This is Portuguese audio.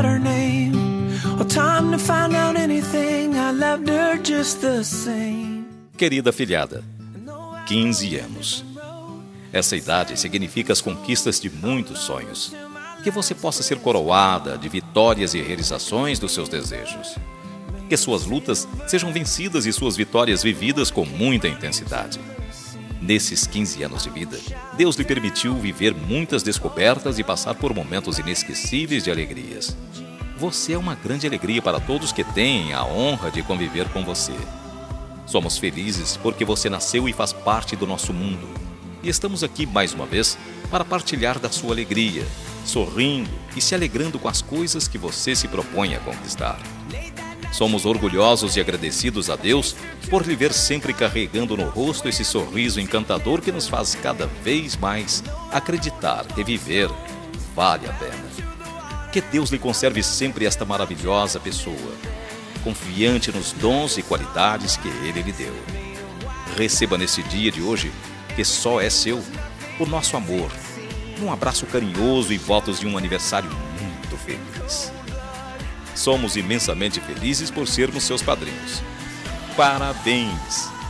out her name, or time to find out anything. I loved her just the same. Querida filhada, 15 anos. Essa idade significa as conquistas de muitos sonhos. Que você possa ser coroada de vitórias e realizações dos seus desejos. Que suas lutas sejam vencidas e suas vitórias vividas com muita intensidade. Nesses 15 anos de vida, Deus lhe permitiu viver muitas descobertas e passar por momentos inesquecíveis de alegrias. Você é uma grande alegria para todos que têm a honra de conviver com você. Somos felizes porque você nasceu e faz parte do nosso mundo. E estamos aqui mais uma vez para partilhar da sua alegria, sorrindo e se alegrando com as coisas que você se propõe a conquistar. Somos orgulhosos e agradecidos a Deus por lhe ver sempre carregando no rosto esse sorriso encantador que nos faz cada vez mais acreditar que viver vale a pena. Que Deus lhe conserve sempre esta maravilhosa pessoa, confiante nos dons e qualidades que Ele lhe deu. Receba nesse dia de hoje, que só é seu, o nosso amor, um abraço carinhoso e votos de um aniversário muito feliz. Somos imensamente felizes por sermos seus padrinhos. Parabéns!